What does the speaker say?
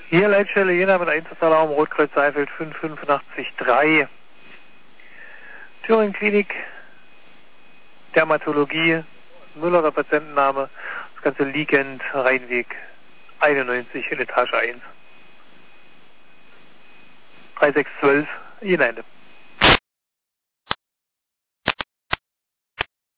Hier Leitstelle Jena mit Einsatzraum Rotkreuz Seifeld 5883. Thüringen Klinik, Dermatologie, Müllerer Patientenname, das Ganze liegend, Rheinweg 91 in Etage 1. 3612, Jeneinde.